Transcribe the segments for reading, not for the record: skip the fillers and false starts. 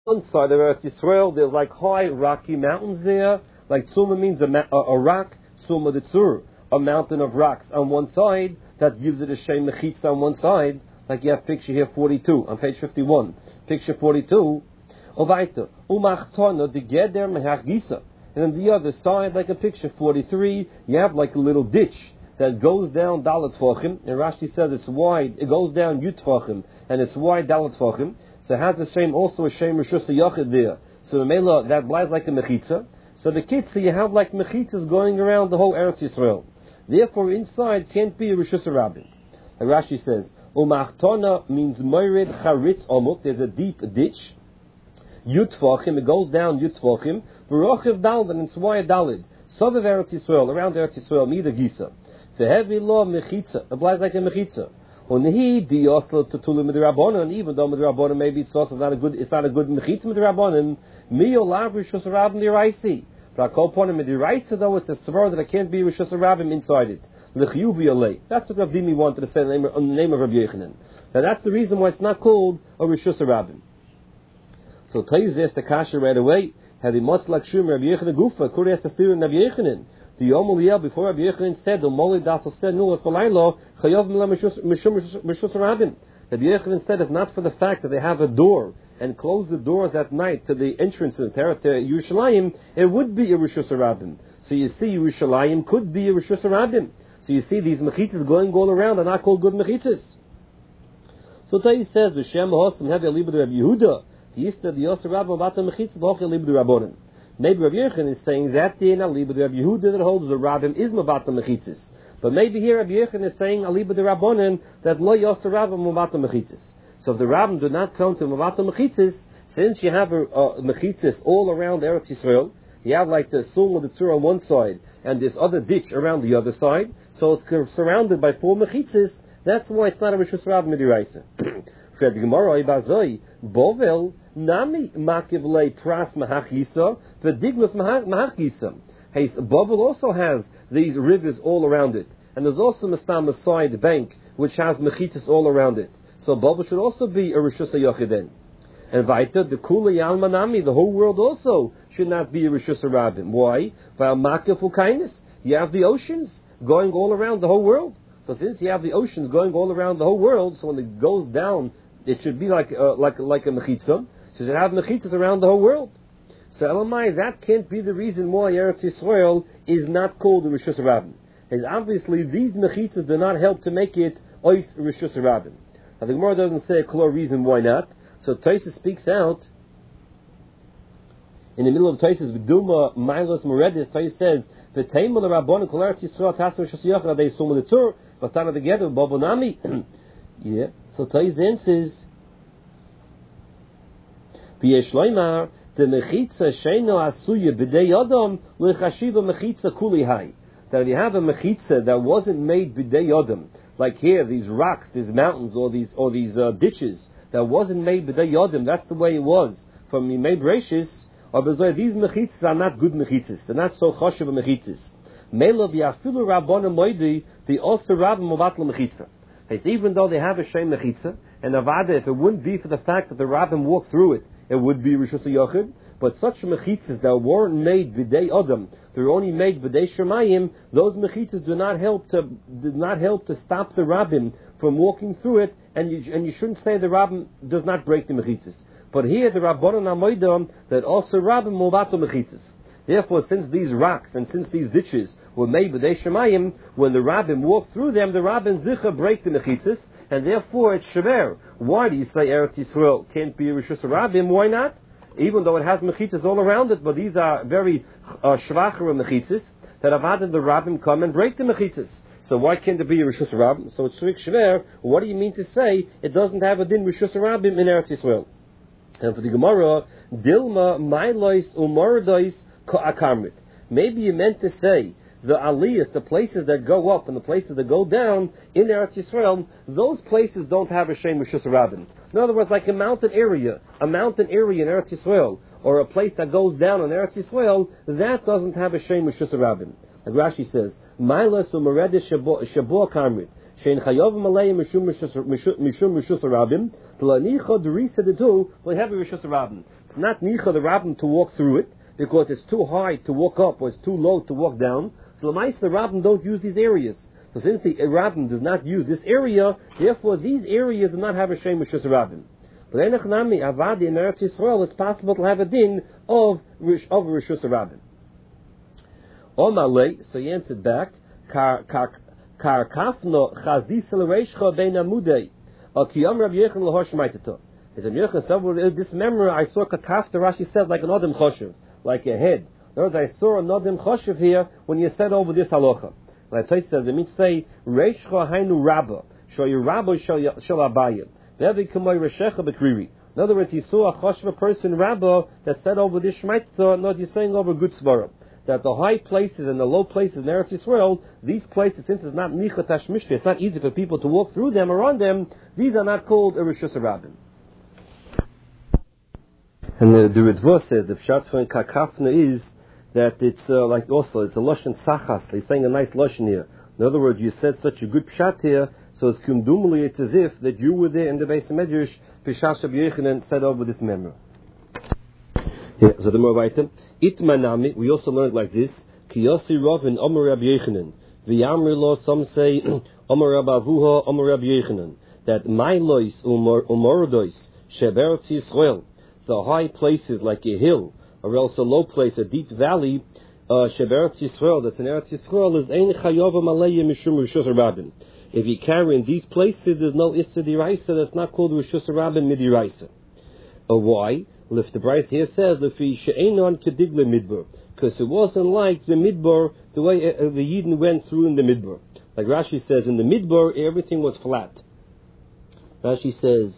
one side of Eretz Yisrael, there's like high rocky mountains there. Like Tzuma means a rock, Tzuma the Tzur, a mountain of rocks on one side that gives it a Shem Mechitza on one side. Like you have picture here 42 on page 51. Picture 42. Ovaita umachtana the Geder Mehachgisa. And on the other side, like a picture 43, you have like a little ditch that goes down Dalet Tvachim. And Rashi says it's wide. It goes down Yud Tvachim and it's wide Dalet Tvachim. So it has the same also a Shem Rishus Yachid there. So the Mela that lies like a Mechitza. So the Kitza you have like Mechitzas going around the whole Eretz Yisrael. Therefore inside can't be a Rishus Rabbin. And Rashi says Umachtana means Moired Charitz Omuk. There's a deep ditch. Yutvachim, it goes down Yutvachim. Barochiv Dalad, and it's why Dalad. Some of Eretz Yisrael, around Eretz Yisrael, Mida Gisa. The heavy law Mechitza, applies like a Mechitza. Onhi di Yosla Tatulim Midrabanan, even though Midrabanan maybe it's also not a good Mechitza Midrabanan. Mio Lav Rishus Rabbim Diraisi. But I call upon him Diraisa though it's a svar that I can't be Rishus Rabbim inside it. L'chiyuvi Alei. That's what Rav Dimi wanted to say on the name of Rabbi Yechanan. Now that's the reason why it's not called a Rishus Rabbim. So Taiz asked the Kasha right away. Had he much like Shum Rabbi Yechanan Gufa, Kuri has to steer in Rabbi Yechanan. The Yom Uliyah before Rabbi Yechanan said, Moli Dasal said, no, it's Balaylo, Chayav Mila Mishus Rabbim. Rabbi Yechanan said, if not for the fact that they have a door and close the doors at night to the entrance to Yerushalayim, it would be a Rishus Rabbim. So you see, Yerushalayim could be a Rishus Rabbim. So you see, these mechitzas going all around are not called good mechitzas. So Taiz says, V'shem Hosam Hevi Alibud Rabbi Yehuda. Maybe Rabbi Yechon is saying that the Alibud Rabbi Yehuda that holds the Rabbim is Mabata Mechitzis. But maybe here Rabbi Yechon is saying Alibud Rabbonin that Lo Yosef Rabbim Mabata Mechitzis. So if the Rabbim do not come to Mabata Mechitzis, since you have a Mechitzis all around Eretz Yisrael, you have like the Sum of the Tzur on one side and this other ditch around the other side, so it's surrounded by 4 Mechitzis. That's why it's not a Rishus Rabbim Midiraisa. For the Gemara, Ibazoi, Bovel, Nami Makiv Le Pras Mahachisa, the Dignos Mahachisa. Hey, Bovel also has these rivers all around it. And there's also Mastama side bank, which has Mechitzis all around it. So Bovel should also be a Rishus Yochiden. And Vaita, the Kula Yalma Nami, the whole world also should not be a Rishus Rabbim. Why? V'al Makiv Ukainis. You have the oceans going all around the whole world. So since you have the oceans going all around the whole world, so when it goes down, it should be like a mechitza. So you should have mechitzas around the whole world. So Elamai, that can't be the reason why Eretz Yisrael is not called the Rishus Rabbim. As obviously these mechitzas do not help to make it ois Rishus Rabbim. Now the Gemara doesn't say a clear reason why not. So Tosfos speaks out in the middle of Tosfos B'duma Milos Moredis. Tosfos says the Taimul Rabbon Kol Eretz Yisrael Tasu Rishus Yachad They Sum the Tur Vatana together Babonami. Yeah. So Tosfos answers V'yesh Loimar the mechitza sheino asuya b'dei adam lechashiva mechitza kuli hai. That if you have a mechitza that wasn't made b'dei adam, like here these rocks, these mountains, or these ditches that wasn't made b'dei adam, that's the way it was from Yimei Bereshis. Or these mechitzas are not good mechitzas. They're not so choshev mechitzas. Mela v'yafilu rabbana moidi the also rabbim movatla mechitza. It's even though they have a shem mechitza, and avada, if it wouldn't be for the fact that the rabbim walked through it, it would be Rishus HaYochid. But such mechitzas that weren't made b'dei Adam, they were only made b'dei Shemayim, those mechitzas did not help to stop the rabbim from walking through it, and you shouldn't say the rabbim does not break the mechitzas. But here the Rabbanon Amoidam that also rabbim movato mechitzas. Therefore, since these rocks and since these ditches were made b'dei Shemayim, when the rabbim walk through them, the rabbim zicha break the mechitzas, and therefore it's shever. Why do you say Eretz Yisrael can't be Rishus Rabbim? Why not? Even though it has mechitzas all around it, but these are very shvacher mechitzas that have had the rabbim come and break the mechitzas. So why can't it be a Rishus Rabbim? So it's shver. What do you mean to say it doesn't have a din Rishus Rabbim in Eretz Yisrael? And for the Gemara, Dilma Mailois Umaradois Ka'akarmit. Maybe you meant to say the aliyahs, the places that go up and the places that go down in Eretz Yisrael, those places don't have a Shem Rishus Rabbim. In other words, like a mountain area in Eretz Yisrael, or a place that goes down in Eretz Yisrael, that doesn't have a Shem Rishus Rabbim. Like Rashi says, Mailas u'meredes shabo karmit, shein chayov malei mishum Rishus Rabbim, t'lanicha derisa dedu, will have a Rishus Rabbim. It's not nicha the rabbin to walk through it because it's too high to walk up or it's too low to walk down. So the rabbin don't use these areas. So since the rabbin does not use this area, therefore these areas do not have a shem rishus rabbin. But enechnami avadi in Eretz Yisrael, it's possible to have a din of rishus rabbin. Omalei, so he answered back, kar kafno chazis l'reishcha bein amudei, al kiyam Rabbi Yechon l'hosh maitato. As Rabbi Yechon said, this memory I saw kakaf, the Rashi said, like an adam choshev, like a head. In other words, I saw an adam choshev here when you said over this halacha. Like I said, it means say, reishcha hainu rabba, shal yirabba shal abayim. In other words, he saw a choshev person rabba that said over this shmaitza, not he's saying over good svara. That the high places and the low places in Eretz Yisrael, these places, since it's not nicha tashmishka, it's not easy for people to walk through them or on them, these are not called a rishus rabbin. And the Ritva says, the pshat for kakafna is that it's like also, it's a lashon sachas, he's saying a nice lashon here. In other words, you said such a good pshat here, so it's kumdumali, it's as if that you were there in the Beis Medrash, Pishash Rabbi Yechanan said over this memory. Yeah, so the more item. Itmanami, we also learned like this. Kiyosi Rav and Omer Rabbi Yechanan. V'yamri lo, some say Omer Rabbi Avuha, Omer Rabbi Yechanan. That my lois umorodois sheberetz Yisrael, the high places like a hill, or else a low place, a deep valley, sheberetz Yisrael, that's in Eretz Yisrael, is ein chayova malaya mishum rishus rabbin. If you carry in these places, there's no issa diraisa, that's not called rishus rabbin midiraisa. Why? If the Bryce here says, because it wasn't like the Midbar, the way the Yidden went through in the Midbar. Like Rashi says, in the Midbar, everything was flat. Rashi says,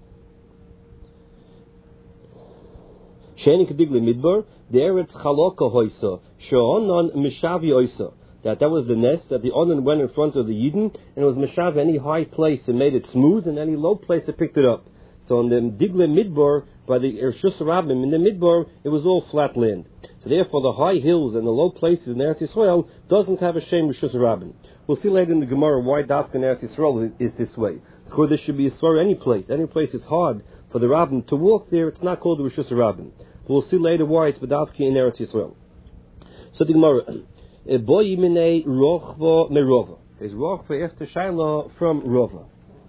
that was the nest, that the Onan went in front of the Yidden, and it was Meshav, any high place, it made it smooth, and any low place, it picked it up. So in the Digle Midbar, by the Rishus Rabbim, in the Midbar, it was all flat land. So therefore, the high hills and the low places in Eretz Yisrael doesn't have a shame Rishus Rabbim. We'll see later in the Gemara why Dafka in Eretz Yisrael is this way. Because there should be a svara any place. Any place is hard for the Rabbim to walk there. It's not called the Rishus Rabbim. We'll see later why it's Dafka in Eretz Yisrael. So the Gemara, Boy Yimene Rochva Merova. There's Rochva after Shaila from Rova.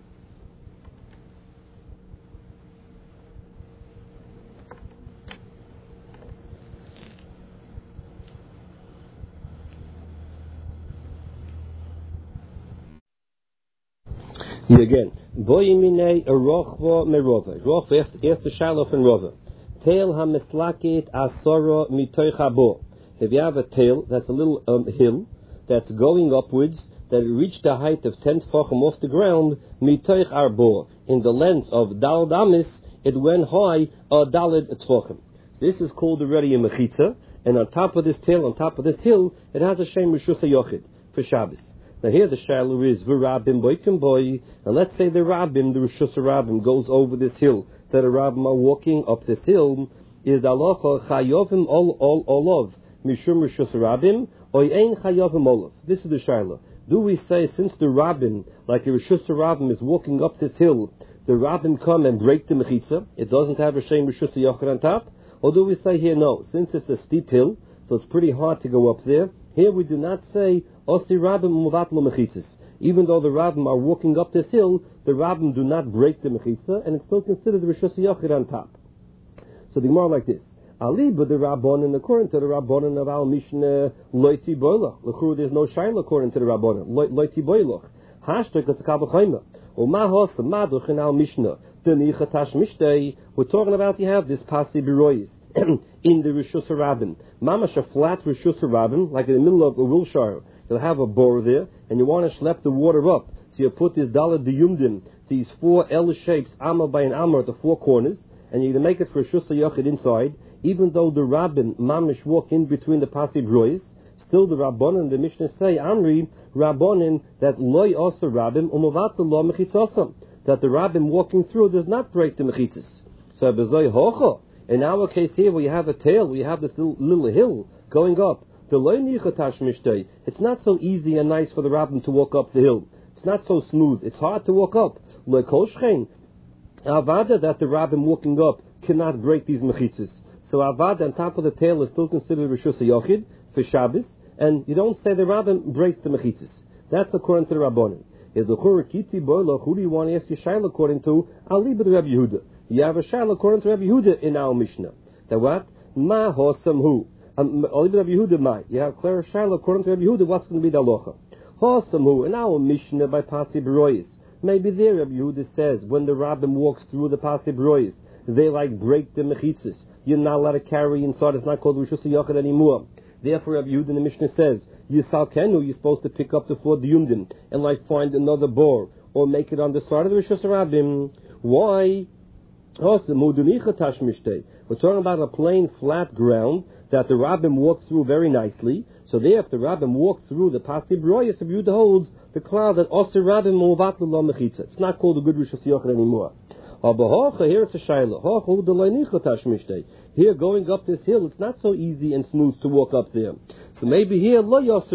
Here again, Boyimine Rochva Merova. Rochva after Shiloh and Rova. Tail hamislakit asora mitoichabo. If you have a tail, that's a little hill that's going upwards, that it reached a height of 10 tefachim off the ground, mitoich arbo. In the length of Dalad Amis, it went high Dalad tefachim. This is called already a mechitza, and on top of this tail, on top of this hill, it has a shem rishus yochid for Shabbos. Now here the shiloh is v'rabim boikim boy, and let's say the rabbim, the rishus rabbim, goes over this hill, that the rabbim are walking up this hill, is halacha chayovim olov mishum rishus rabbim, or ein chayovim olov. This is the shiloh. Do we say, since the rabbim, like the rishus rabbim is walking up this hill, the rabbim come and break the mechitza, it doesn't have a shem rishus yochid on top? Or do we say here, no, since it's a steep hill, so it's pretty hard to go up there, here we do not say Osi Rabbim Muvatlo Mechitzas. Even though the Rabbim are walking up this hill, the Rabbim do not break the Mechitza, and it's still considered the Rishus Yochid on top. So the Gemara like this. Ali, but the Rabbanan, according to the Rabbanan of Al Mishnah, Loiti Boilach. L'chur, there's no Shaila according to the Rabbanan. Loiti Boilach. Hashtag is Kabachayma. Umahos, Maduch in Al Mishnah. Denicha Tash Mishtei. We're talking about you have this Pasi Birois. In the Rishus Rabbim. Mamash a flat Rishus Rabbim, like in the middle of a Wilshire. You'll have a bore there, and you want to schlep the water up. So you put this Dalad Diyumdim, these four L shapes, Amar by an Amar at the four corners, and you're going to make it for Rishus Yochid inside. Even though the Rabbim, Mamash, walk in between the Pasi Brois, still the Rabbanan, the Mishnah say, Amri, Rabbanan, that Loi Osa Rabbim, Umavat the Law Mechitzosam, that the Rabbim walking through does not break the Mechitzas. So, Bezoi Hocha. In our case here, where you have a tail, where you have this little hill going up, it's not so easy and nice for the rabbin to walk up the hill. It's not so smooth. It's hard to walk up. Avada, that the rabbin walking up cannot break these mechitzas. So avad on top of the tail is still considered Rishus HaYochid for Shabbos, and you don't say the Rabbim breaks the mechitzas. That's according to the Rabbanim. Is the Churikiti Boilach, who do you want to ask your Shaila according to? Alibad Rabbi Yehuda. You have a Shaila according to Rabbi Yehuda in our Mishnah. That what? Ma Hosam Hu. Alibad Rabbi Yehuda Mai. You have clear Shaila according to Rabbi Yehuda, what's going to be the halacha? Hosam Hu, in our Mishnah by Pasib Rois. Maybe there Rabbi Yehuda says, when the Rabbim walks through the Pasib Rois, they like break the mechitzas. You're not allowed to carry inside. It's not called Rishus HaYochid anymore. Therefore, Rabbi Yehuda in the Mishnah says, Yisal Kenu, you're supposed to pick up the 4 diyumdim and like find another bor or make it on the side of the Rishus HaRabim. Why? We're talking about a plain, flat ground that the Rabbim walked through very nicely. So there, if the Rabbim walked through the Pasib Royas, Rabbi Yehuda holds the cloud that Osir Rabbim Muvat L'Lo Mechitza. It's not called a good Rishus HaYochid anymore. Here it's a shayla. Here going up this hill, it's not so easy and smooth to walk up there. So maybe here maybe here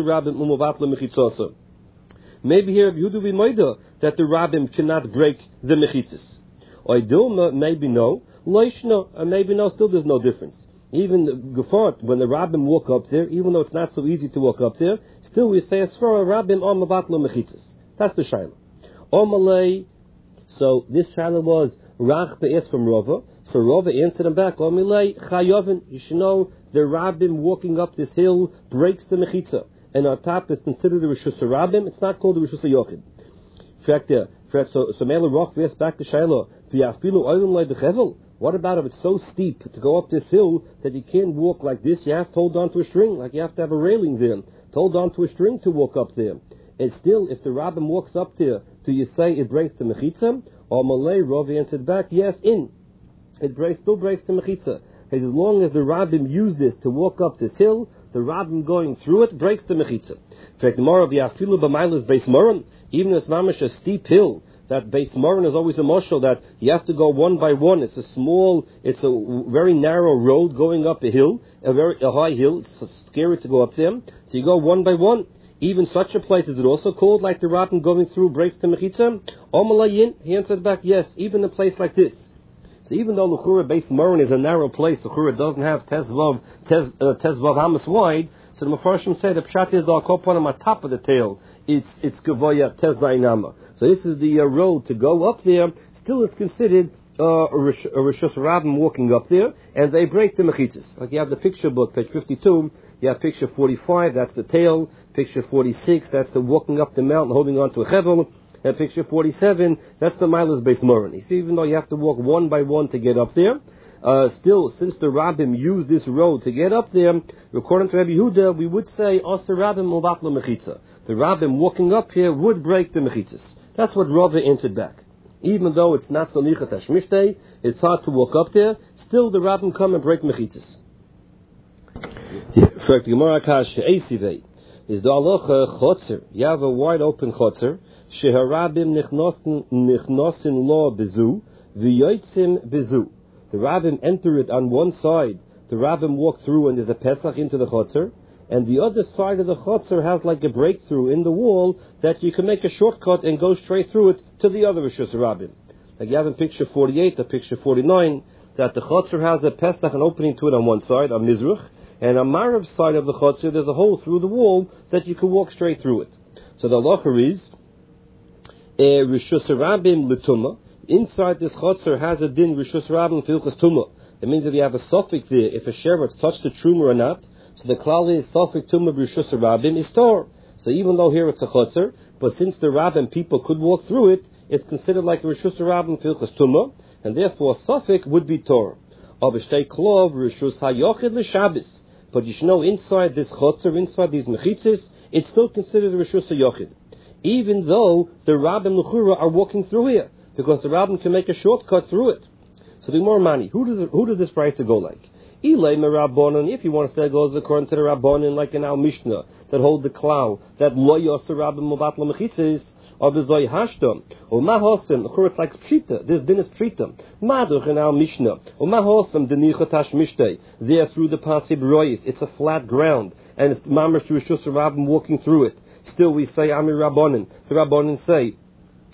Yehuda be moida that the Rabbim cannot break the mechitzas. Maybe no. Maybe no. Still, there's no difference. Even Gefort, when the Rabbim walk up there, even though it's not so easy to walk up there, still we say Asfara Rabbim on Mavatla mechitzas. That's the shayla. Omalei. So this shaila was Rach be'es from Rava. So Rava answered him back, Omilei Chayovin. You should know the Rabbim walking up this hill breaks the mechitza, and on top is considered the Rishus HaRabim. It's not called the Rishus HaYochid. In fact, so Mela Roch be'es back to shaila. What about if it's so steep to go up this hill that you can't walk like this? You have to hold on to a string, like you have to have a railing there. To hold on to a string to walk up there. And still, if the Rabbim walks up there, do you say it breaks the mechitza? Or Malay, Rav answered back, yes, still breaks the mechitza. As long as the Rabbim use this to walk up this hill, the Rabbim going through it breaks the mechitza. In fact, the more of the Afilu B'Mailas Beis Moran, even as mamish a steep hill, that Beis Moran is always a moshel that you have to go one by one. It's a very narrow road going up a hill, a high hill. It's scary to go up there. So you go one by one. Even such a place, is it also called like the Rabbim going through breaks the mechitza? Omalayin, he answered back, yes, even a place like this. So even though L'chura Beis Moran is a narrow place, L'chura doesn't have Tezvav Hamas wide, so the Mefarshim say the Pshat is the Akoponim on top of the tail. It's Gavoya Tezainama. So this is the road to go up there. Still it's considered a Rishus Rabbim walking up there, and they break the mechitzas. Like you have the picture book, page 52, you have picture 45, that's the tail. Picture 46, that's the walking up the mountain holding on to a chevel. And picture 47, that's the Milas Beis Moran. You see, even though you have to walk one by one to get up there, still, since the Rabbim used this road to get up there, according to Rabbi Yehuda, we would say, Osir Rabbim Muvatla Mechitza. The Rabbim walking up here would break the mechitzas. That's what Rava answered back. Even though it's not so nichat hashmishtei, it's hard to walk up there, still the Rabbim come and break mechitzas. For the Gemara Akash Eisivei is the halacha chotzer. You have a wide open chotzer. Sheharabim nichnosin lo bezu v'yotzim bezu. The Rabbim enter it on one side. The Rabbim walk through and there's a Pesach into the chotzer. And the other side of the chotzer has like a breakthrough in the wall that you can make a shortcut and go straight through it to the other Rishus HaRabim. Like you have in picture 48 or picture 49 that the chotzer has a Pesach, an opening to it on one side, on Mizrach. And on Marav side of the chotzer, there's a hole through the wall that you can walk straight through it. So the halacha is Rishus HaRabim l'tumah. Inside this chotzer has a din Rishus HaRabim filchas tumah. It means if you have a suffix there, if a sheretz touched the truma or not, so the klal is suffix tumah Rishus HaRabim is tor. So even though here it's a chotzer, but since the Rabbim people could walk through it, it's considered like Rishus HaRabim filchas tumah, and therefore suffix would be tor. Abishtei klov Rishus HaYochid l'Shabbos. But you should know inside this chotzer, inside these mechitzas, it's still considered a Rishus HaYochid. Even though the Rabbim L'chura are walking through here, because the Rabbim can make a shortcut through it. So the more money, who does this price go like? Ilay Merabbonon, if you want to say it goes according to the Rabbonon, like in our Mishnah, that hold the cloud, that lo yosser Rabbim Mubatla mechitzas, or b'zoi hashtam, or mahosem, it's like pshita, this din is pshita, maduch in our Mishnah, or mahosem denichat hashmishtei, there through the pasib rois, it's a flat ground, and it's mamash to Rishus HaRabim walking through it. Still we say Amir Rabbonon, the Rabbonon say,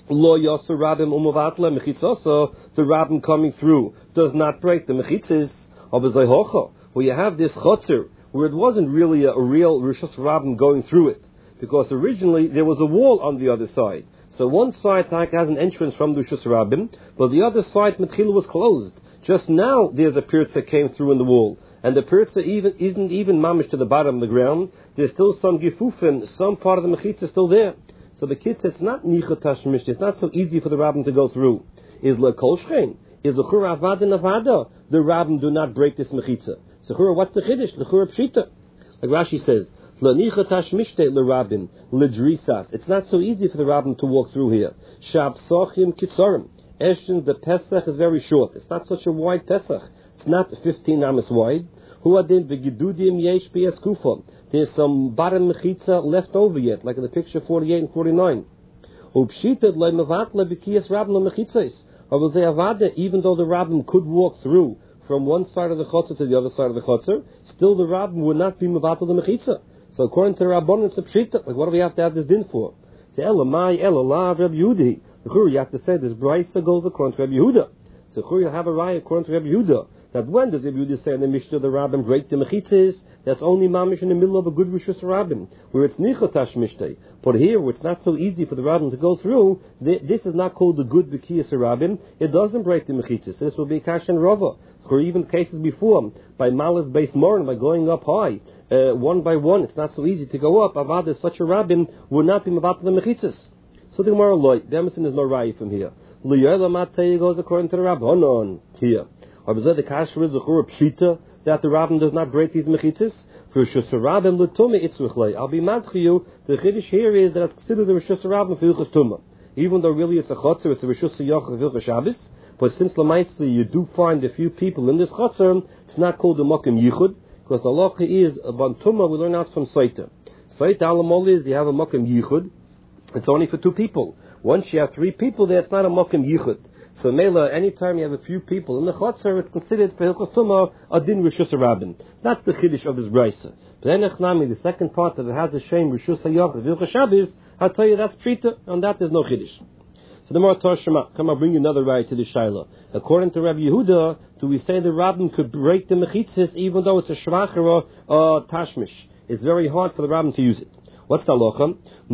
Lo Yosser Rabbim Umavatla Mechitzasa, the Rabbim coming through does not break the Mechitzis of a Zayhocha, where you have this Chotzer, where it wasn't really a real Rishus Rabbim going through it, because originally there was a wall on the other side. So one side has an entrance from the Rishus Rabbim, but the other side Metchila was closed. Just now there's a Pirza came through in the wall, and the Pirza isn't even mamish to the bottom of the ground. There's still some Gifufin, some part of the Mechitza is still there. So the kid says it's not Nicha Tashmish, it's not so easy for the Rabbim to go through. Is Lekol Shchein, is L'chura Avada Navada, the Rabbim do not break this Mechitza. So Chura, what's the Chiddush? L'chura Pshita. Like Rashi says, L'nicha Tashmishte L'Rabbim, L'drisas. It's not so easy for the Rabbim to walk through here. Shab Sochim Kitzorim. Eshin, the Pesach is very short. It's not such a wide Pesach. It's not 15 amas wide. Huadin v'gidudim yesh b'yes kufa. There's some bottom mechitza left over yet, like in the picture 48 and 49. Upshited loy mevatla b'kiyas rabbim mechitzais. Or will they avada, even though the rabbim could walk through from one side of the chotzer to the other side of the chotzer, still the rabbim would not be mevatla the mechitza. So according to the Rabbanon, it's a pshita. Like, what do we have to have this din for? Say elamai elalav Reb Yehudi. You have to say this brisa goes according to Reb Yehuda. So you have a raya according to Reb Yehuda. That when does Reb Yehuda say in the Mishnah the Rabbim break the mechitzas? That's only mamish in the middle of a good Rishus Rabbim, where it's nichotash mishtei. But here, where it's not so easy for the Rabbim to go through, this is not called the good B'kiyas Rabbim. It doesn't break the mechitzas. This will be Kash and Rava. Or even cases before, by Malas base Moran, by going up high, one by one, it's not so easy to go up. Avad, such a Rabbim would not be mavat the mechitzas. So the Gemara loy, the Emerson is no raya from here. L'yoyla matei goes according to the Rabbanon here. Or was the kasher is the chura pshita that the Rabbim does not break these mechitzas? For Rishus Rabbim l'tumah itzruchlei. I'll be mad for you. The chiddush here is that it's considered the Rishus Rabbim for Hilchos Tumah, even though really it's a chotzer, it's a Rishus Yochel for Hilchos Shabbos. But since Lamaitzi you do find a few people in this chotzer, it's not called the Mokim Yichud, because the halacha is about Tumah we learn out from Saita. Saita alamol is you have a Mokim Yichud. It's only for two people. Once you have three people there, it's not a Mokim Yichud. So Mela, anytime you have a few people in the Chotzer, it's considered for Hilchos Tumah a din Rishus Rabbim. That's the Chiddush of this brisa. But then Echnami, the second part that it has the shame Rishus Yochel Hilchos Shabbos, I'll tell you that's Prita, and that is no Chiddush. So the more Torah come I'll bring you another right to the Shaila. According to Rabbi Yehuda, do we say the Rabbim could break the mechitzas even though it's a shvacher or tashmish? It's very hard for the Rabbim to use it. What's the halacha?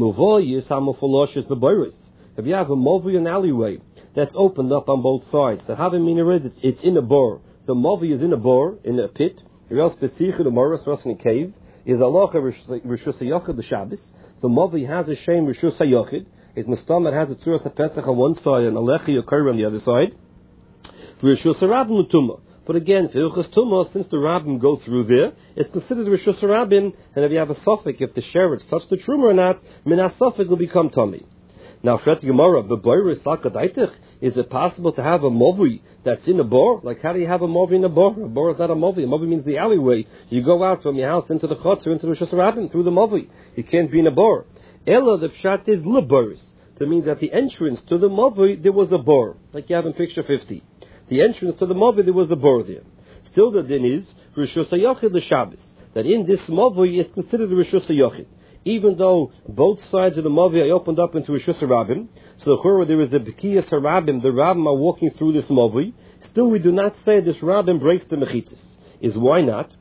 If you have a movi an alleyway that's opened up on both sides, the havimina is it's in a bor. The movi is in a bor, in a pit. Real specific the moras in a cave is halacha rishus hayochid the Shabbos. The movi has a shame rishus hayochid. It's mustam that has a tzuras pesach on one side and a lechi occur on the other side. Rishus harabim l'tumah. But again, for Hilchos Tumah, since the Rabbim go through there, it's considered Rishus Rabbim, and if you have a suffix, if the sherets touch the truma or not, minas suffix will become tummy. Now, Fret Gemara, b'boiris lakadaitich, is it possible to have a movi that's in a bor? Like, how do you have a movi in a bor? A bor is not a movi. A movi means the alleyway. You go out from your house into the chotzer, into the Rishus Rabbim, through the movi. You can't be in a bor. Ella, the pshat is l'boris. That means at the entrance to the movi, there was a bor, like you have in picture 50. The entrance to the movi, there was a bor there. Still the din is Rishus HaYochid the Shabbos, that in this movi is considered the Rishus HaYochid. Even though both sides of the movi are opened up into Rishus Rabbim, so there is a B'kiyas HaRabbim, the Rabbim are walking through this movi, still we do not say this Rabbim breaks the mechitzas. Is why not?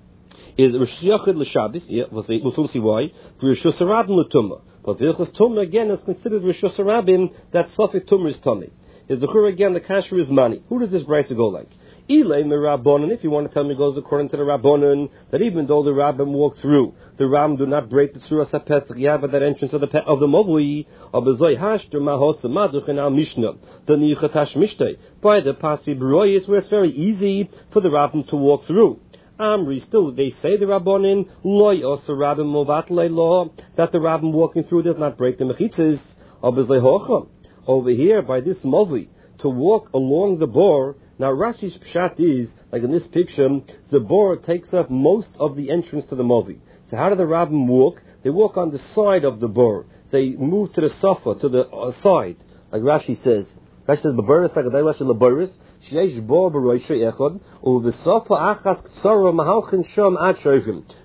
Is Rishus HaYochid the Shabbos, yeah, we'll see why, for Rishus HaRabbim l'tumah. But Hilchos Tumah again is considered Rishus Rabbim, that suffix tumah is tummy. Is the chur again, the kasher is money. Who does this brisa go like? Ilay Rabbanon, if you want to tell me it goes according to the Rabbanon, that even though the Rabbim walk through, the Rabbim do not break the Tzuras HaPesach, you have at that entrance of the Movui, or Bezoy Hashter Mahosa Maduch in our Mishnah, the Nichatash Mishtei, by the Pasi Beroyis, where it's very easy for the Rabbim to walk through. Amri, still, they say the Rabbanon, Loy Osa Rabbim Movatlei Law, that the Rabbim walking through does not break the Mechitzes, or Bezoy Hocham. Over here, by this movi, to walk along the bor. Now Rashi's pshat is, like in this picture, the bor takes up most of the entrance to the movi. So how do the Rabbim walk? They walk on the side of the bor. They move to the sofa, to the side. Like Rashi says. Rashi says, B'boris ha'gadai Rashi l'boris, sheish bor b'roisha echad, u'v'sofa achas k'tzara mahalchin shom ad shoivim.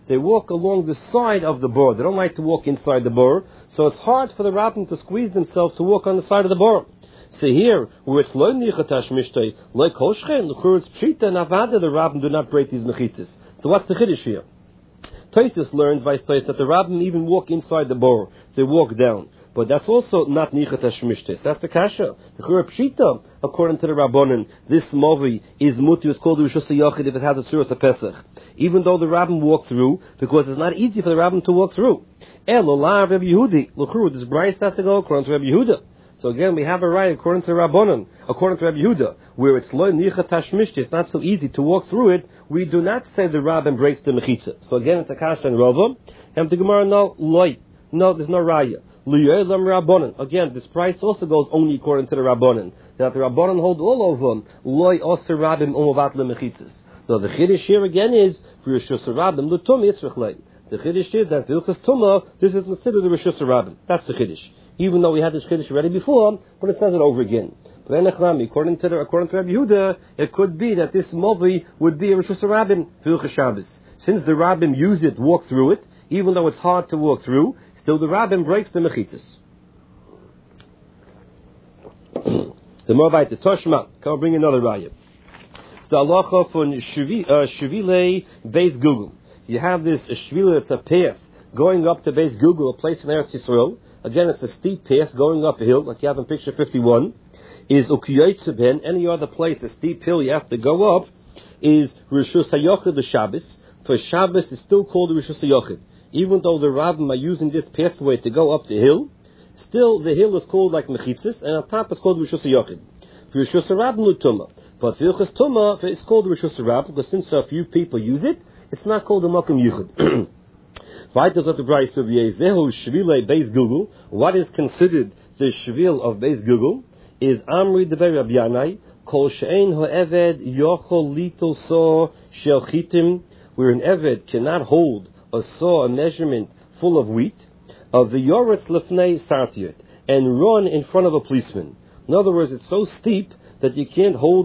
They walk along the side of the bor. They don't like to walk inside the bor, so it's hard for the rabbin to squeeze themselves to walk on the side of the bor. So here, where it's lo nichatash mishtei, like hoshchen, it's pshita and avada, the rabbin do not break these mechitzas. So what's the chiddush here? Tosfos learns by Tosfos that the rabbin even walk inside the bor. They walk down. But that's also not nichatash mishtes. That's the kasha. The chura pshita, according to the rabbanon, this movi is muti. It's called rishus hayachid if it has a tzuras pesach. Even though the rabbin walked through, because it's not easy for the rabbin to walk through. Elolah Rabbi Yehudi. L'chura, this Bryce has to go according to Rabbi Yehuda. So again, we have a right according to rabbanon, according to Rabbi Yehuda, where it's lo nichatash mishtes. It's not so easy to walk through it. We do not say the rabbin breaks the mechitza. So again, it's a kasha and rava. And the Gemara, no, loy. No, there's no raya. Again, this price also goes only according to the rabbanon. That the rabbanon hold all of them. Loy oser rabbim umavat lemechitzas. So the chiddush here again is for rishus rabbim l'tum yitzrich. The chiddush is that the ilchas tumah, this is considered the rishus rabbim. That's the chiddush. Even though we had this chiddush already before, but it says it over again. But according to Rabbi Yehuda, it could be that this movi would be a rishus rabbim for ilchas Shabbos. Since the rabbim use it, walk through it, even though it's hard to walk through. Still, the rabbin breaks the mechitzas. The Moabite, the Toshma, can I bring another raya? It's the halacha from Shvilei Beis Gugel. You have this Shvilei, it's a path going up to Beis Gugel, a place in Eretz Yisrael. Again, it's a steep path going up a hill, like you have in picture 51. Is Ukiyotze ben, any other place, a steep hill you have to go up, is Rishus HaYochid the Shabbos. For Shabbos, it's still called Rishus HaYochid. Even though the rabbim are using this pathway to go up the hill, still the hill is called like mechitzas, and on top it's called rishus hayachid. For rishus rabbim l'tumah, but for ilchas tumah it's called rishus rabbim because since a few people use it, it's not called a makom yichud. What is considered the shvil of Beis Gugel is Amri Debei Rabbi Yanai kol she'ein ha'eved yochol litol so shel chitim, where an eved cannot hold a saw, a measurement full of wheat, of the yoretz lefnei sartiot, and run in front of a policeman. In other words, it's so steep that you can't hold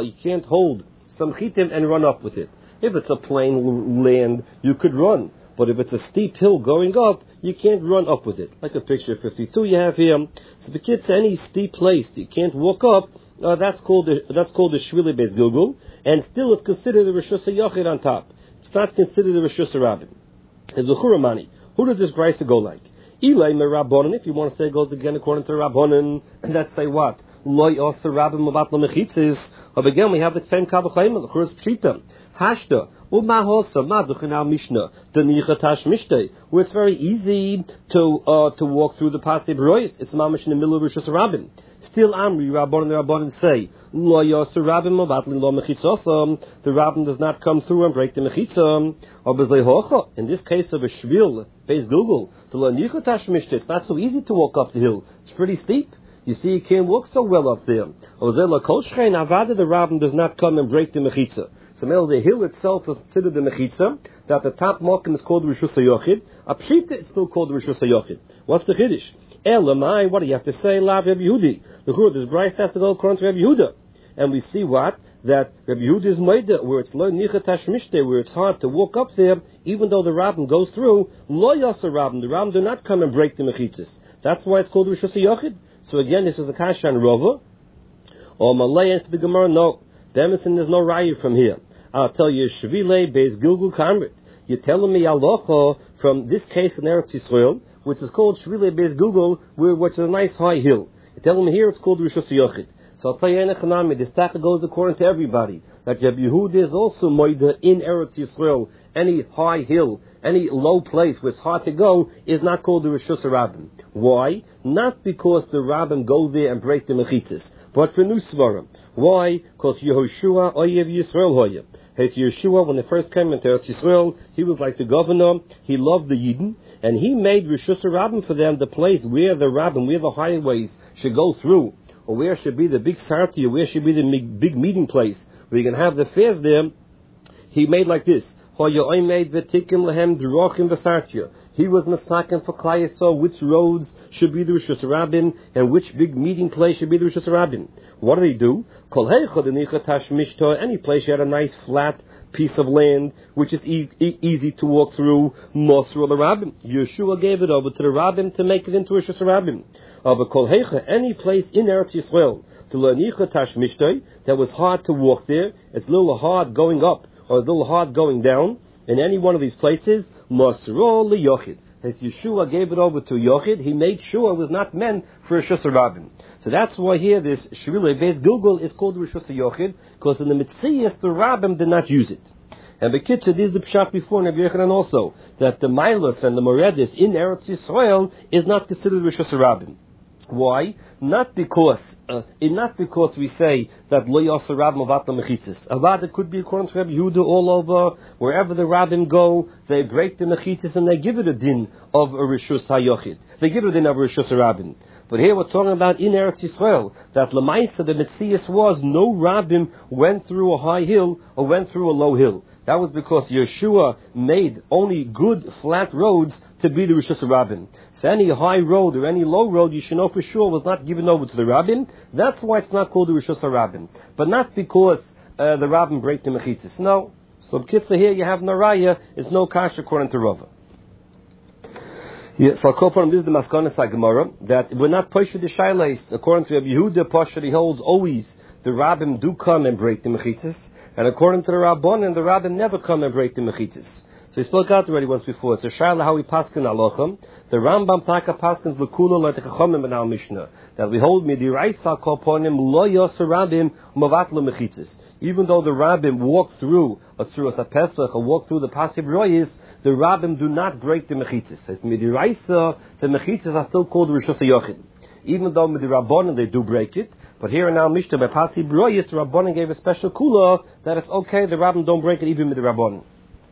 some chitim and run up with it. If it's a plain land, you could run, but if it's a steep hill going up, you can't run up with it. Like a picture 52 you have here. So the kids, any steep place you can't walk up, that's called the Shvilei Beis Gugel, and still it's considered the rishus hayachid on top. It's not considered the rishus rabbim. It's the Churamani. Who does this Brisa go like? Ilay me Rabbanon, if you want to say it goes again according to Rabbanon, and let's say what? Loy oser rabbim avat lemechitzis. But again, we have the Ksem Kabachayim, the Churas Pshita. Hashta, Uma Hosa, Maduchinal Mishnah, the Nichatash Mishtei, where it's very easy to walk through the Pasib Rois. It's Mamash in the middle of Rishus Rabbim. Still Amri, Rabbanon, the Rabbanon say, Lo Yoser Rabbim, Avatli Lo Mechitzosam. The Rabbim does not come through and break the Mechitzam. Or Bezei Hocha, in this case of a Shvil, Beis Gugel, the Lo Nichatash Mishtei, it's not so easy to walk up the hill. It's pretty steep. You see, you can't walk so well up there. The rabbin does not come and break the mechitza. So now the hill itself is considered the mechitza, that the top mokum is called Rishus HaYochid. A pshita is still called Rishus HaYochid. What's the chiddush? Elamai, what do you have to say? Lav Rabbi Yehudi. The Churah, this Bryce has to go according to Rabbi Yehuda. And we see what? That Rabbi Yehuda is Maida, where it's lo nichatash mishteh, where it's hard to walk up there, even though the rabbin goes through. Lo yasa rabbin, the rabbin do not come and break the mechitzas. That's why it's called Rishus HaYochid. So again, this is a kasha and rova. Or Malay into the Gemara, no. Demison, there's no raya from here. I'll tell you, Shvilei Beis Gugel Kamrit. You're telling me alocha from this case in Eretz Yisrael, which is called Shvilei Beis Gugel, which is a nice high hill. You're telling me here it's called Rishus HaYochid. So I'll tell you, Enechanami, this taka goes according to everybody. That Rabbi Yehuda is also moida in Eretz Yisrael. Any high hill, any low place where it's hard to go is not called the Rishus HaRabbim. Why? Not because the Rabbim go there and break the mechitzas, but for Nusvarim. Why? Because Yehoshua Oyev Yisrael Hoyev. As Yeshua, when they first came into Eretz Yisrael, he was like the governor. He loved the Yidden, and he made Rishus HaRabbim for them the place where the Rabbim, where the highways should go through, or where should be the big sarti, or where should be the big meeting place, where you can have the fairs there. He made like this. He was masakin for Klal Yisrael which roads should be the Rosh Hashanah and which big meeting place should be the Rosh Hashanah. What did he do? Any place you had a nice flat piece of land which is easy to walk through, Mosru l'Rabbim. Yeshua gave it over to the Rabbim to make it into a Rosh Hashanah. Any place in Eretz Yisrael that was hard to walk there, it's a little hard going up or a little hard going down. In any one of these places, Masro liYochid. As Yeshua gave it over to Yochid, he made sure it was not meant for a Rosh Hashanah. So that's why here this Shvilei Beis Gilgal is called Rosh Hashanah, because in the Metzias the Rabbim did not use it. And Bekitzer, this is the Pshat before Rabbi Yochanan also, that the Milas and the Moredis in Eretz Yisrael is not considered Rosh Hashanah. Why? Not because we say that lo yasser rabbim avat mechitzas. Avad, it could be according to Rabbi Yehuda all over, wherever the rabbim go, they break the mechitzas and they give it a din of a rishus hayochid. They give it a din of a rishus rabbim. But here we're talking about in Eretz Yisrael, that Lamaisa, the Metzias was, no rabbim went through a high hill or went through a low hill. That was because Yeshua made only good flat roads to be the Rishus Rabbim. So any high road or any low road, you should know for sure, was not given over to the Rabbim. That's why it's not called the Rishus Rabbim. But not because the Rabbim break the Mechitzis. No. So B'kitzah here you have Naraya, it's no kash according to Rava. Yeah, so I'll call from this the Maskonis HaGemara, that we're not Posha the Shailes. According to Rabbi Yehuda, Posha he holds always the Rabbim do come and break the Mechitzis. And according to the Rabbanan, the Rabbim never come and break the Mechitzis. So we spoke out already once before. So Shaila how we paskin alochem. The Rambam Taka paskins l'kula l'techachomim in our Mishnah that we hold midiraisa koponim lo yoser Rabbim mavat lemechitzis. Even though the Rabbim walk through a Pesach or walk through the Pasiv Royis, the Rabbim do not break the mechitzis. As midiraisa, the mechitzis are still called Rishus HaYochid. Even though midirabbanan they do break it. But here in our Mishnah, by Pasiv Royis, the Rabbanan gave a special kula that it's okay, the Rabbim don't break it even with the Rabbanan.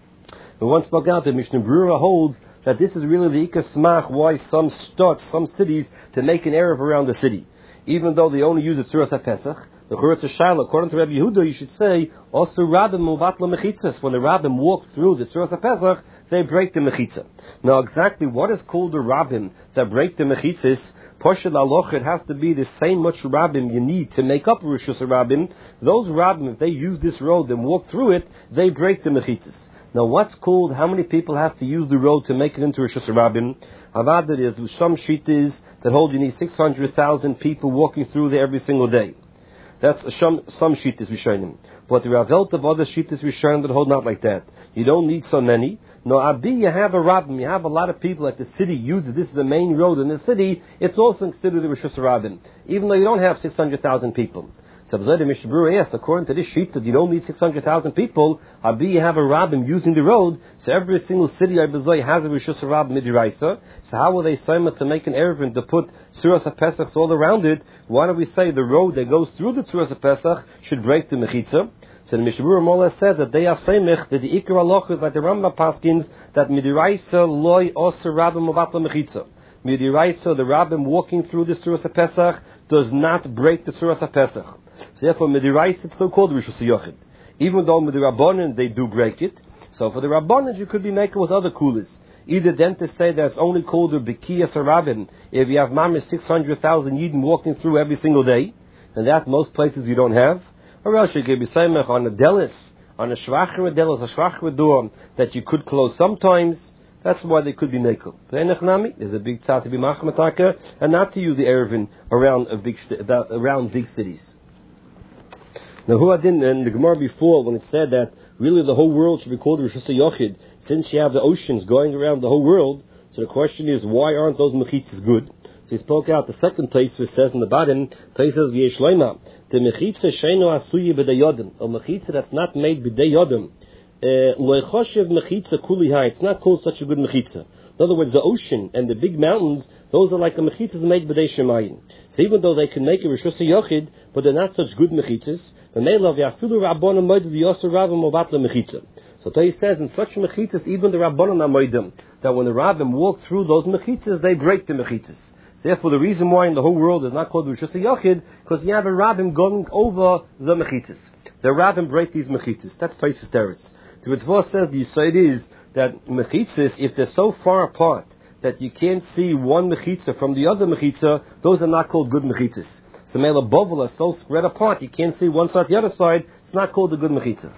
We once spoke out that Mishnah Brura holds that this is really the Ika Smach why some cities, to make an Erev around the city. Even though they only use it Tzuras HaPesach, the Churetz HaShaila, according to Rabbi Yehuda, you should say, also Rabbim Muvat LaMechitzas. When the Rabbim walk through the Tzuras HaPesach, they break the Mechitza. Now exactly what is called the Rabbim that break the Mechitzas? Poshel Aloch, it has to be the same much Rabbim you need to make up Rishus Rabbim. Those Rabbim, if they use this road and walk through it, they break the Mechitzas. Now what's called, how many people have to use the road to make it into Rishus Rabbim? Avad, there is some shittas that hold you need 600,000 people walking through there every single day. That's some shittas Rishonim. But there are velt of other shittas Rishonim that hold not like that. You don't need so many. No, Abi, you have a Rabbim, you have a lot of people like the city uses, this is the main road in the city, it's also considered the Rishus Rabbim, even though you don't have 600,000 people. So Mishnah Brura yes, according to this sheet that you don't need 600,000 people, Abi, you have a Rabbim using the road, so every single city has a Rishus Rabbim midiraisa. So how will they say to make an Erevin to put Tzuras HaPesach all around it? Why don't we say the road that goes through the Tzuras HaPesach should break the Mechitza? So the Mishnah Brura Mola says that they are semich that the Ikar Aloch is like the Rambam Paskins that midiraisa loy oser Rabbim avat lemechitza. Midiraisa, the Rabbim walking through the Tzuras HaPesach does not break the Tzuras HaPesach. So therefore midiraisa it's still called Rishus HaYochid. Even though with the Rabbanan they do break it. So for the Rabbanan you could be making with other kulas. Either then to say that it's only called the Bikiyas Rabbim if you have mamish 600,000 Yidden walking through every single day, and that most places you don't have. Or else you could be saying on a delis, on a shvachere delis, a shvachere door that you could close sometimes. That's why they could be nekel. There's a big tzad to be machmataka and not to use the erevin around big cities. Now, who hadn't in the Gemara before when it said that really the whole world should be called Rishus HaYochid since you have the oceans going around the whole world. So the question is, why aren't those mechitzas good? So he spoke out the second place which says in the bottom, place says v'yesh loima. The mechitza sheino asuyi b'dei yodem, a mechitza that's not made b'dei yodem, loichoshev mechitza kulihai. It's not called such a good mechitza. In other words, the ocean and the big mountains, those are like a mechitzas made b'dei shemayim. So even though they can make a Rishus HaYochid, but they're not such good mechitzas, the meilav yafilu rabbanim moedim v'yoser rabbim obat lemechitzah. So he says in such mechitzas, even the rabbanim are moedim, that when the rabbim walk through those mechitzas, they break the mechitzas. Therefore, the reason why in the whole world is not called Rishus HaYochid, because you have a Rabbim going over the Mechitzas. The Rabbim break these Mechitzas. That's Taisus Teretz. The Ritva says the side is that mechitzas, if they're so far apart that you can't see one mechitza from the other mechitza, those are not called good mechitzas. So Mela Bovel are so spread apart, you can't see one side the other side, it's not called a good mechitza.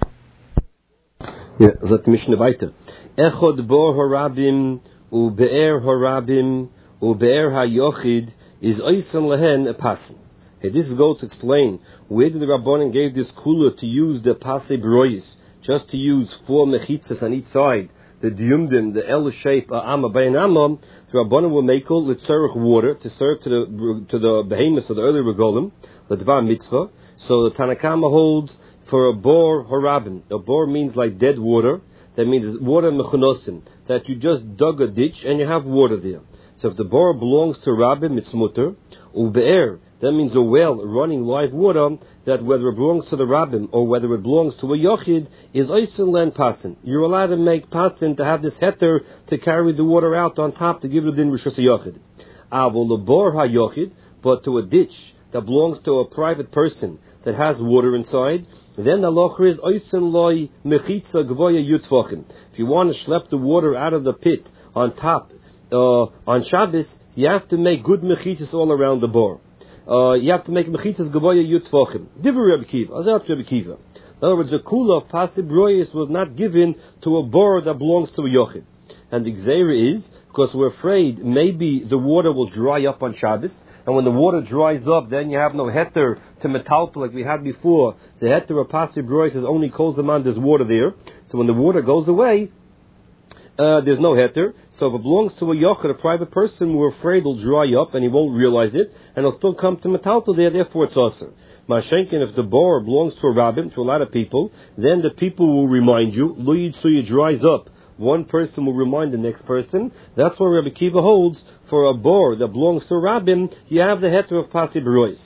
Yeah, that's the Mishnah weiter. Echod bor harabim, ube'er harabim, ube'er hayochid, is oisen lehen a pasin. Hey, this goes to explain where did the Rabbanan gave this kula to use the pasei brois, just to use 4 mechitzas on each side, the diumdim, the L shape, amma bayin amma. The Rabbanan will make all litzarich water to serve to the behemoths of the early regolim, the dvar mitzvah. So the Tanakama holds for a bor harabim. A bor means like dead water. That means water mechunosim, that you just dug a ditch and you have water there. So if the bor belongs to rabim, it's mutter. Ube'er, that means a well running live water, that whether it belongs to the rabbim or whether it belongs to a yochid, is oisen len pasin. You're allowed to make pasin to have this heter to carry the water out on top to give it in rishus yochid. Avol lebor ha yochid, but to a ditch that belongs to a private person that has water inside, then the locher is oisen loy mechitza gvoya yutfachim. If you want to schlep the water out of the pit on top on Shabbos, you have to make good mechitzas all around the bor. You have to make mechitzas gavoya yutfachim. Divrei Rabbi Kiva. Azat Rabbi Kiva. In other words, the kula of pasei brois was not given to a bor that belongs to a yochid. And the gzeira is because we're afraid maybe the water will dry up on Shabbos, and when the water dries up, then you have no heter to metalta like we had before. The heter of pasei brois is only kol zaman there's water there. So when the water goes away, there's no heter. So if it belongs to a yochid, a private person, we're afraid it'll dry up and he won't realize it, and it'll still come to metalta there, therefore it's also. Mashenkin, if the bor belongs to a rabbin, to a lot of people, then the people will remind you, lo yitzuya dries up. One person will remind the next person. That's why Rabbi Kiva holds, for a bor that belongs to a rabbin, you have the heter of pasei brois.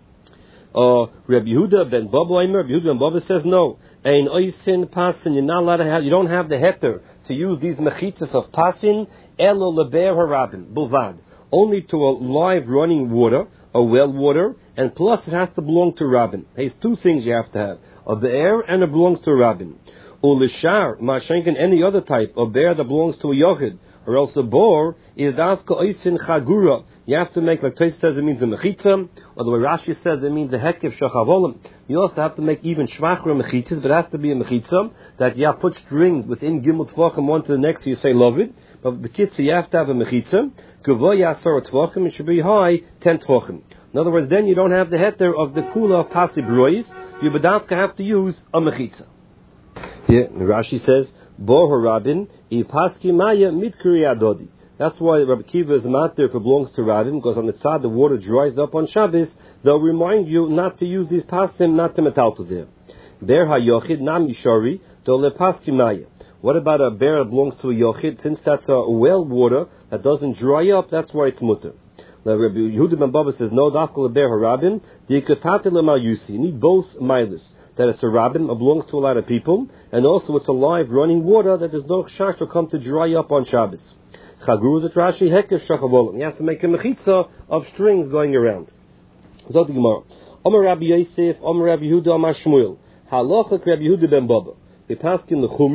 Rabbi Yehuda ben Baba says no. Ein oisin pasin, you're not allowed to have, you don't have the heter to use these mechitzas of pasin, elo leber harabim, bulvad, only to a live running water, a well water, and plus it has to belong to rabbin. There's 2 things you have to have, a be'er and it belongs to a rabbin. Ulishar, mashenkin, any other type, a be'er that belongs to a yochid, or else a bor, is davka oisin chagura. You have to make, like Tais says, it means a mechitza, or the way Rashi says, it means a hekev shachavolim. You also have to make even shvachra mechitzas, but it has to be a mechitza that you have put strings within gimel tvachim one to the next, so you say love it. But the kitza, you have to have a mechitza. Gavoya asar tvachim, it should be high 10 tvachim. In other words, then you don't have the heter of the kula of pasei brois. You bedavka have to use a mechitza. Here, Rashi says, Bo harabin, ipaski maya mitkuri adodi. That's why Rabbi Kiva is matter if it belongs to Rabbim, because on the side the water dries up on Shabbos, they'll remind you not to use these pasim, not to metalta there. Ber ha-yochid nam yishari, do lepaski maya. What about a bear that belongs to a yochid? Since that's a well water that doesn't dry up, that's why it's mutter. Now Rabbi Yehuda ben Baba says, no, dafka leber harabim, diikatate lemal yusi. You need both milas. That it's a rabbin, it belongs to a lot of people, and also it's a live running water that there's no chash to come to dry up on Shabbos. Chagru that Rashi hekev shachavolim. You have to make a mechitza of strings going around. Zot the Gemara. Omer Rabbi Yosef, Omer Rabbi Yehuda, Omer Shmuel. Halachak Rabbi Yehuda ben Baba. We pass in the Chum.